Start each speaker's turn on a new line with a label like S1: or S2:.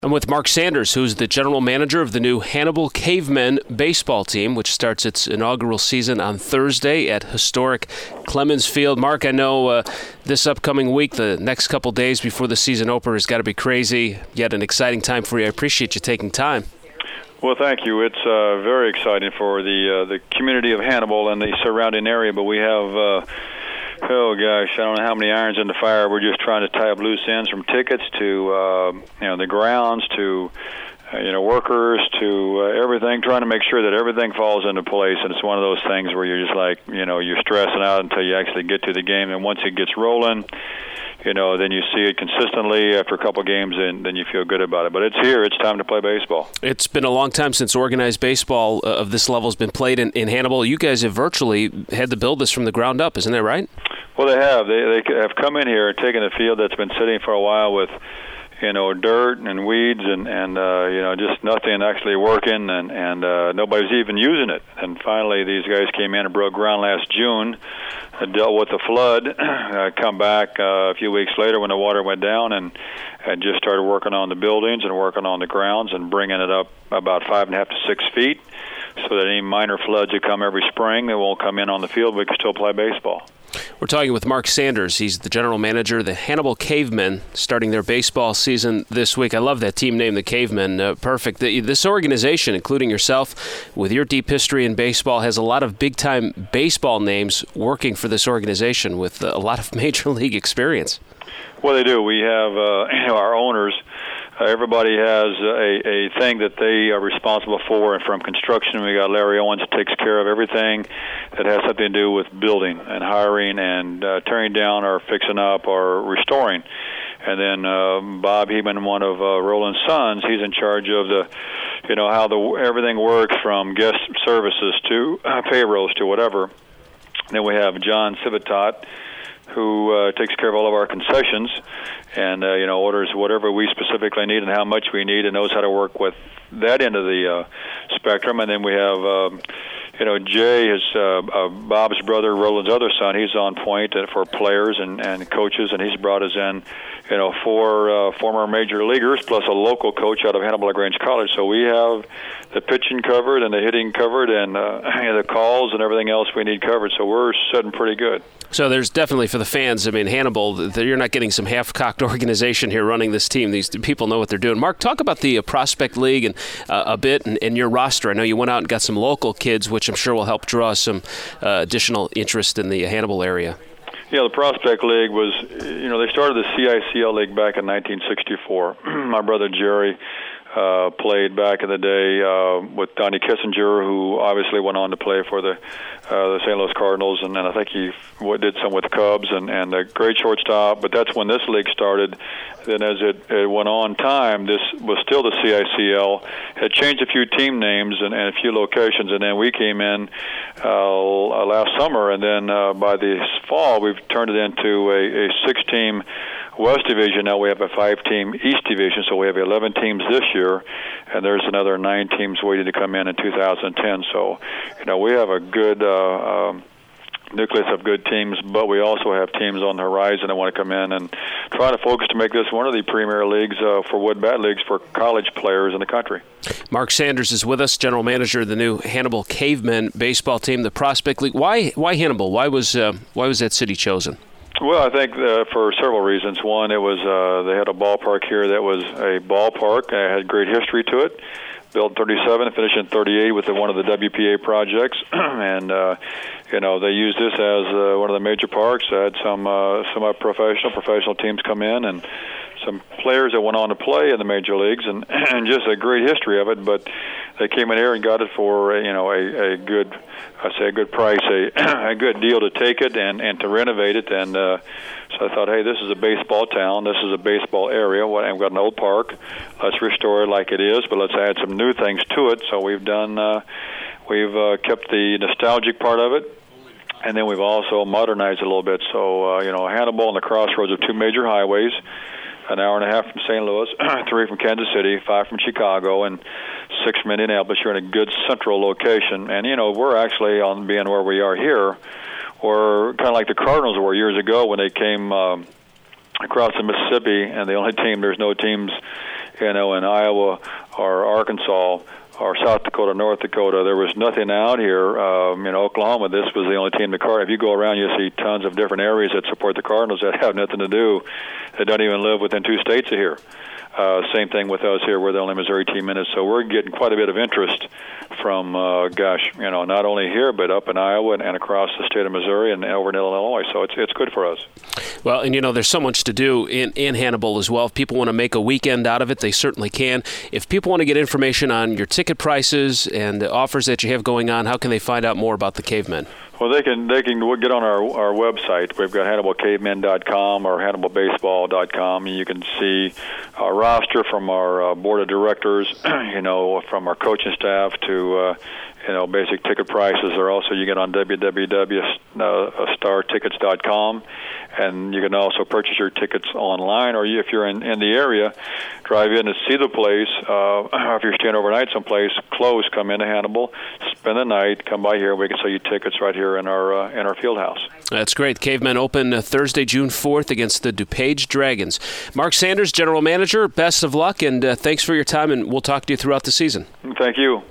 S1: I'm with Mark Sanders, who's the general manager of the new Hannibal Cavemen baseball team, which starts its inaugural season on Thursday at historic Clemens Field. Mark, I know this upcoming week, the next couple days before the season opener, has got to be crazy, yet an exciting time for you. I appreciate you taking time.
S2: Well, thank you. It's very exciting for the community of Hannibal and the surrounding area, but we have oh gosh, I don't know how many irons in the fire. We're just trying to tie up loose ends, from tickets to the grounds to workers to everything, trying to make sure that everything falls into place. And it's one of those things where you're just like, you're stressing out until you actually get to the game. And once it gets rolling, then you see it consistently after a couple games, and then you feel good about it. But it's here. It's time to play baseball.
S1: It's been a long time since organized baseball of this level has been played in Hannibal. You guys have virtually had to build this from the ground up, isn't that right?
S2: Well, they have. They have come in here and taken a field that's been sitting for a while with, dirt and weeds and just nothing actually working, and nobody's even using it. And finally, these guys came in and broke ground last June, dealt with the flood, come back a few weeks later when the water went down, and just started working on the buildings and working on the grounds and bringing it up about 5.5 to 6 feet, so that any minor floods that come every spring, they won't come in on the field. We can still play baseball.
S1: We're talking with Mark Sanders. He's the general manager of the Hannibal Cavemen, starting their baseball season this week. I love that team name, the Cavemen. Perfect. This organization, including yourself, with your deep history in baseball, has a lot of big-time baseball names working for this organization with a lot of major league experience.
S2: Well, they do. We have our owners. Everybody has a thing that they are responsible for, and from construction, we got Larry Owens, who takes care of everything that has something to do with building and hiring and tearing down or fixing up or restoring. And then Bob Heeman, one of Roland's sons, he's in charge of how everything works, from guest services to payrolls to whatever. Then we have John Civitat, who takes care of all of our concessions and orders whatever we specifically need and how much we need, and knows how to work with that end of the spectrum. And then we have Jay is Bob's brother, Roland's other son. He's on point for players and coaches, and he's brought us in, four former major leaguers plus a local coach out of Hannibal LaGrange College. So we have the pitching covered and the hitting covered, and the calls and everything else we need covered. So we're sitting pretty good.
S1: So there's definitely, for the fans, Hannibal, you're not getting some half-cocked organization here running this team. These people know what they're doing. Mark, talk about the Prospect League and a bit and your roster. I know you went out and got some local kids, which I'm sure will help draw some additional interest in the Hannibal area.
S2: Yeah, the Prospect League was, they started the CICL League back in 1964. My brother Jerry played back in the day with Donnie Kissinger, who obviously went on to play for the St. Louis Cardinals, and I think he did some with the Cubs, and a great shortstop. But that's when this league started. Then as it went on time, this was still the CICL, had changed a few team names and a few locations, and then we came in last summer, and then by this fall, we've turned it into a 6-team West Division. Now we have a 5-team East Division, so we have 11 teams this year, and there's another 9 teams waiting to come in 2010. So, we have a good nucleus of good teams, but we also have teams on the horizon that want to come in and try to focus to make this one of the premier leagues for wood bat leagues for college players in the country.
S1: Mark Sanders is with us, general manager of the new Hannibal Cavemen baseball team, the Prospect League. Why Hannibal? Why was that city chosen?
S2: Well, I think for several reasons. One, it was they had a ballpark here that was a ballpark, had great history to it. Built in 37 and finished in 38 with one of the WPA projects, and they used this as one of the major parks. They had some professional teams come in, and some players that went on to play in the major leagues, and just a great history of it. But they came in here and got it for a good price, a good deal to take it and to renovate it. And so I thought, hey, this is a baseball town. This is a baseball area. We've got an old park. Let's restore it like it is, but let's add some new things to it. So we've done. We've kept the nostalgic part of it, and then we've also modernized it a little bit. So Hannibal on the crossroads of 2 major highways. An hour and a half from St. Louis, 3 from Kansas City, 5 from Chicago, and 6 from Indianapolis. You're in a good central location. And, we're actually, on being where we are here, we're kind of like the Cardinals were years ago when they came across the Mississippi, and the only team, there's no teams in Iowa or Arkansas or South Dakota, North Dakota. There was nothing out here. In Oklahoma, this was the only team. If you go around, you see tons of different areas that support the Cardinals that have nothing to do. They don't even live within 2 states of here. Same thing with us here. We're the only Missouri team in it, so we're getting quite a bit of interest from, not only here, but up in Iowa and across the state of Missouri and over in Illinois. So it's good for us.
S1: Well, and there's so much to do in Hannibal as well. If people want to make a weekend out of it, they certainly can. If people want to get information on your ticket prices and the offers that you have going on, how can they find out more about the Cavemen?
S2: Well, they can get on our website. We've got HannibalCavemen.com or HannibalBaseball.com. You can see a roster from our board of directors, from our coaching staff to basic ticket prices. Or also you get on www.startickets.com, and you can also purchase your tickets online. Or if you're in the area, drive in and see the place. If you're staying overnight someplace close, come into Hannibal, spend the night, come by here. We can sell you tickets right here in our field house.
S1: That's great. Cavemen open Thursday, June 4th against the DuPage Dragons. Mark Sanders, General Manager, best of luck, and thanks for your time, and we'll talk to you throughout the season.
S2: Thank you.